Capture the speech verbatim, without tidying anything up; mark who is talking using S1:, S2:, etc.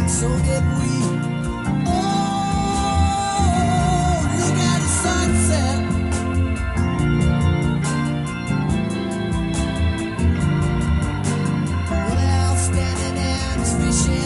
S1: so did we. Oh, look at the sunset. Well, standing there, just fishing.